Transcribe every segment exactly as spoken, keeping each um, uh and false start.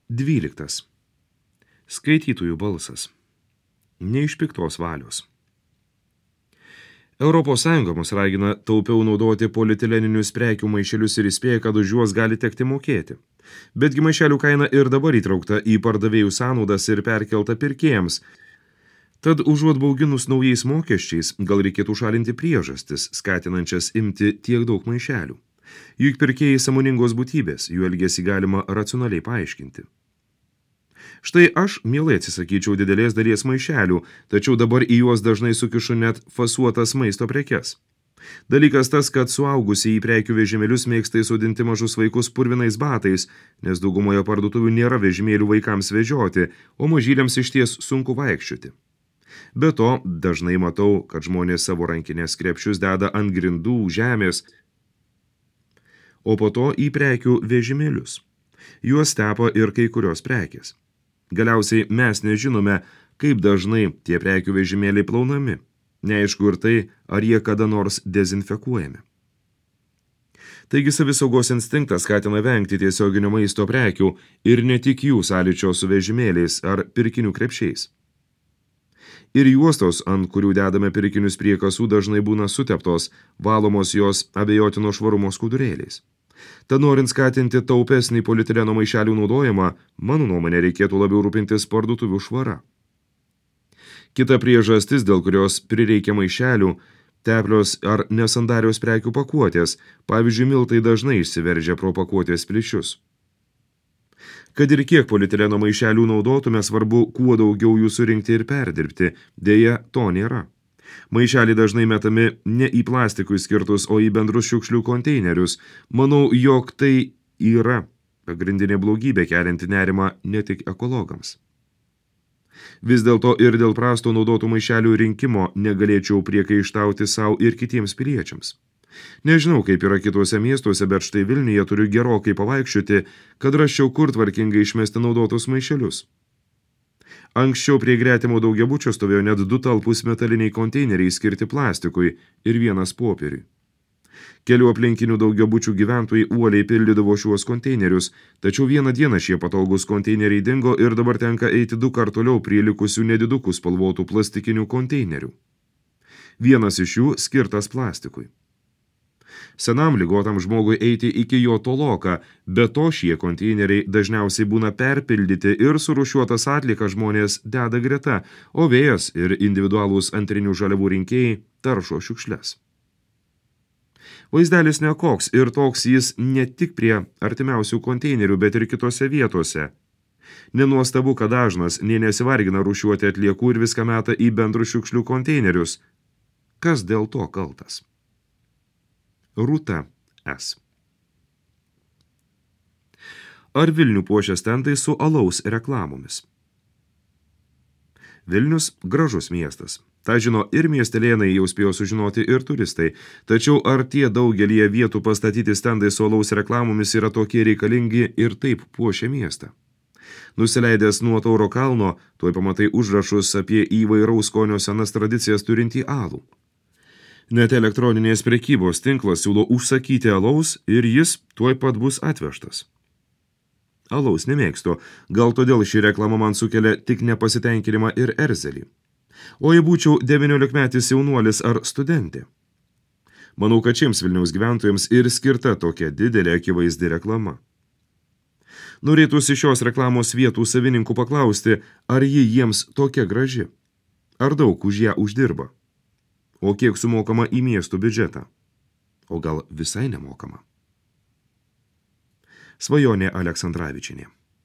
Dvyliktas. Skaitytojų balsas. Ne iš piktos valios. Europos Sąjunga mus ragina taupiau naudoti politileninius prekių maišelius ir įspėja, kad už juos gali tekti mokėti. Betgi maišelių kaina ir dabar įtraukta į pardavėjų sąnaudas ir perkelta pirkėjams. Tad užuot bauginus naujais mokesčiais, gal reikėtų šalinti priežastis, skatinančias imti tiek daug maišelių. Juk pirkėjai sąmoningos būtybės, jų elgesį galima racionaliai paaiškinti. Štai aš mielai atsisakyčiau didelės dalies maišelių, tačiau dabar į juos dažnai sukišu net fasuotas maisto prekes. Dalykas tas, kad suaugusiai į prekių vežimėlius mėgsta įsodinti mažus vaikus purvinais batais, nes daugumoje parduotuvių nėra vežimėlių vaikams vežioti, o mažyliams išties sunku vaikščioti. Be to, dažnai matau, kad žmonės savo rankinės krepšius deda ant grindų, žemės, o po to į prekių vežimėlius. Juos tepa ir kai kurios prekės. Galiausiai mes nežinome, kaip dažnai tie prekių vežimėliai plaunami. Neaišku ir tai, ar jie kada nors dezinfekuojami. Taigi savisaugos instinktas skatina vengti tiesioginio maisto prekių ir ne tik jų sąlyčio su vežimėliais ar pirkinių krepšiais. Ir juostos, ant kurių dedame pirkinius prie kasų, dažnai būna suteptos, valomos jos abejotino švarumo skudurėliais. Tad norint skatinti taupesnį polietileno maišelių naudojimą, mano nuomonė reikėtų labiau rūpintis parduotuvių švara. Kita priežastis, dėl kurios prireikia maišelių, teplios ar nesandarios prekių pakuotės, pavyzdžiui, miltai dažnai išsiveržia pro pakuotės plyšius. Kad ir kiek polietileno maišelių naudotume, svarbu kuo daugiau jų surinkti ir perdirbti, dėja to nėra. Maišeliai dažnai metami ne į plastikui skirtus, o į bendrus šiukšlių konteinerius. Manau, jog tai yra pagrindinė blogybė kelianti nerimą ne tik ekologams. Vis dėlto ir dėl prasto naudotų maišelių rinkimo negalėčiau priekaištauti savo ir kitiems piliečiams. Nežinau, kaip yra kituose miestuose, bet štai Vilniuje turiu gerokai pavaikščioti, kad rasčiau kur tvarkingai išmesti naudotus maišelius. Anksčiau prie gretimo daugiabučio stovėjo net du talpūs metaliniai konteineriai skirti plastikui ir vienas popieriui. Kelių aplinkinių daugiabučių gyventojai uoliai pildydavo šiuos konteinerius, tačiau vieną dieną šie pataugus konteineriai dingo ir dabar tenka eiti du kart toliau prie likusių nedidukų spalvotų plastikinių konteinerių. Vienas iš jų skirtas plastikui. Senam ligotam žmogui eiti iki jo toloka, be to šie konteineriai dažniausiai būna perpildyti ir surūšiuotas atlieka žmonės deda greta, o vėjas ir individualūs antrinių žaliavų rinkėjai taršo šiukšles. Vaizdelis nekoks ir toks jis ne tik prie artimiausių konteinerių, bet ir kitose vietose. Nenuostabu, kad dažnas nė nesivargina rūšiuoti atliekų ir viską meta į bendrus šiukšlių konteinerius. Kas dėl to kaltas? Rūta S. Ar Vilnių puošia stendai su alaus reklamomis? Vilnius gražus miestas. Ta žino ir miestelėnai, jau spėjo sužinoti ir turistai. Tačiau ar tie daugelį vietų pastatyti stendai su alaus reklamomis yra tokie reikalingi ir taip puošia miestą? Nusileidęs nuo Tauro kalno, tuoj pamatai užrašus apie įvairaus skonio senas tradicijas turintį alų. Net elektroninės prekybos tinklas siūlo užsakyti alaus ir jis tuoj pat bus atvežtas. Alaus nemėgstu, gal todėl ši reklama man sukelia tik nepasitenkinimą ir erzelį. O jei būčiau devyniolikmetis jaunuolis ar studentė. Manau, kad šiems Vilniaus gyventojams ir skirta tokia didelė akivaizdi reklama. Norėtųsi šios reklamos vietų savininkų paklausti, ar ji jiems tokia graži, ar daug už ją uždirba. O kiek sumokama į miestų biudžetą? O gal visai nemokama? Svajonė Aleksandravičienė.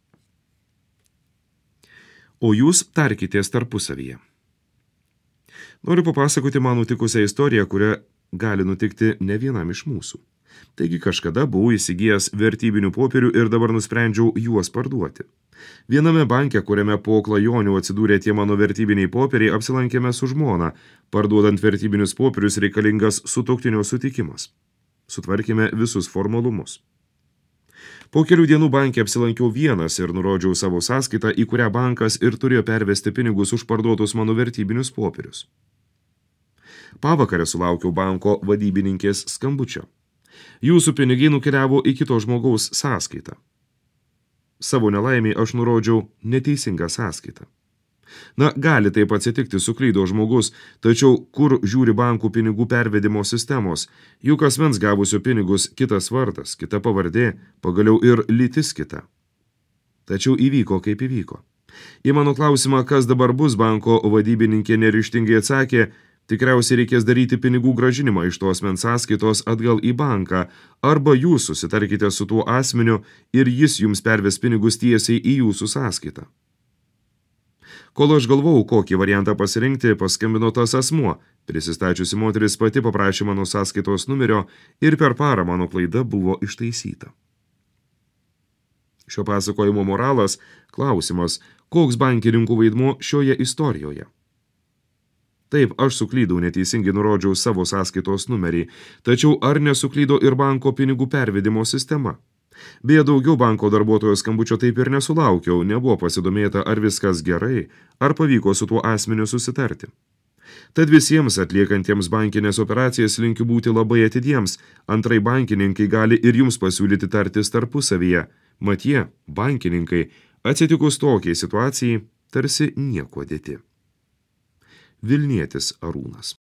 O jūs tarkitės tarpusavyje. Noriu papasakoti man nutikusią istoriją, kurią gali nutikti ne vienam iš mūsų. Taigi kažkada buvau įsigijęs vertybinių popierių ir dabar nusprendžiau juos parduoti. Viename banke, kuriame po klajonių atsidūrė tie mano vertybiniai popieriai, apsilankėme su žmona. Parduodant vertybinius popierius reikalingas sutuoktinio sutikimas. Sutvarkėme visus formalumus. Po kelių dienų banke apsilankiau vienas ir nurodžiau savo sąskaitą, į kurią bankas ir turėjo pervesti pinigus už parduotus mano vertybinius popierius. Pavakarę sulaukiau banko vadybininkės skambučio. Jūsų pinigai nukeliavo į kito žmogaus sąskaitą. Savo nelaimiai aš nurodžiau neteisingą sąskaitą. Na, gali taip atsitikti, suklydo žmogus, tačiau kur žiūri bankų pinigų pervedimo sistemos, juk asmens gavusio pinigus kitas vardas, kita pavardė, pagaliau ir lytis kita. Tačiau įvyko kaip įvyko. Į mano klausimą, kas dabar bus, banko vadybininkė neryžtingai atsakė, tikriausiai reikės daryti pinigų gražinimą iš tos asmens sąskaitos atgal į banką, arba jūs susitarkite su tuo asmeniu ir jis jums perves pinigus tiesiai į jūsų sąskaitą. Kol aš galvojau, kokį variantą pasirinkti, paskambino tas asmuo. Prisistačiusi moteris pati paprašė mano sąskaitos numerio ir per parą mano klaida buvo ištaisyta. Šio pasakojimo moralas – klausimas, koks bankininkų vaidmuo šioje istorijoje. Taip, aš suklydau, neteisingai nurodžiau savo sąskaitos numerį, tačiau ar nesuklydo ir banko pinigų pervedimo sistema? Beje, daugiau banko darbuotojo skambučio taip ir nesulaukiau, nebuvo pasidomėta, ar viskas gerai, ar pavyko su tuo asmeniu susitarti. Tad visiems atliekantiems bankinės operacijas linkiu būti labai atidiems, antrai bankininkai gali ir jums pasiūlyti tartis tarpusavyje, mat jie, bankininkai, atsitikus tokiai situacijai, tarsi nieko dėti. Vilnietis Arūnas.